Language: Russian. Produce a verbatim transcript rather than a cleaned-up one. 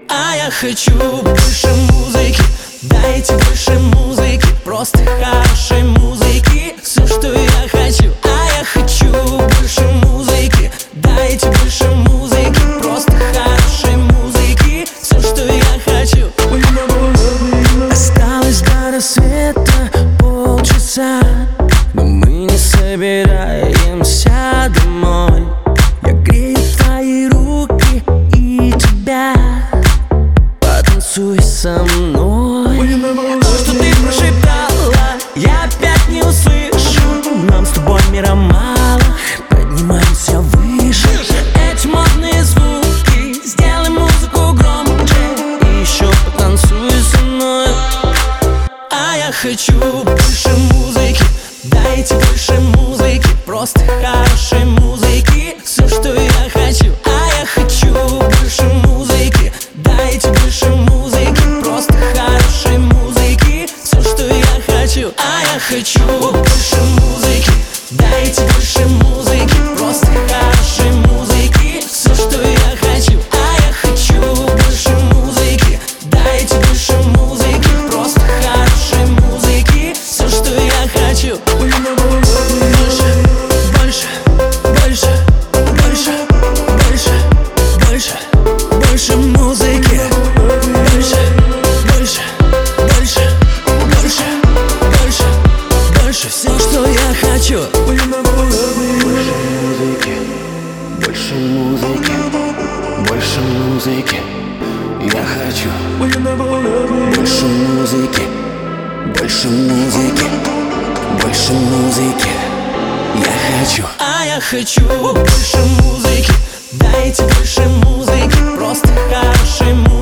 А я хочу больше музыки, дайте больше музыки, просто хорошей музыки. Все, что я хочу. А я хочу больше музыки, дайте больше музыки, просто хорошей музыки. Все, что я хочу. Осталось до рассвета полчаса, но мы не собираемся домой. Я грею твои руки и тебя, потанцуй со мной. То, что ты прошептала, я опять не услышу. Нам с тобой мира мало, поднимаемся выше. Эти модные звуки, сделай музыку громче и еще потанцуй со мной. А я хочу больше музыки, дайте больше музыки, просто хорошей музыки. Все, что я хочу. А я хочу больше музыки, дайте больше музыки, просто хорошей музыки. Все, что я хочу. А я хочу больше музыки, дайте больше музыки, просто хорошей музыки. Все, что я хочу. А я хочу больше музыки, дайте больше музыки, просто хорошей музыки. Все, что я хочу. Больше, больше, больше, больше, больше, больше, больше музыки. Больше, больше, больше, больше, больше, больше. Все, что я хочу. Больше музыки, больше музыки, больше музыки. Я хочу больше музыки, больше музыки, больше музыки. Я хочу. А я хочу больше музыки, дайте больше музыки, просто хорошей музыки.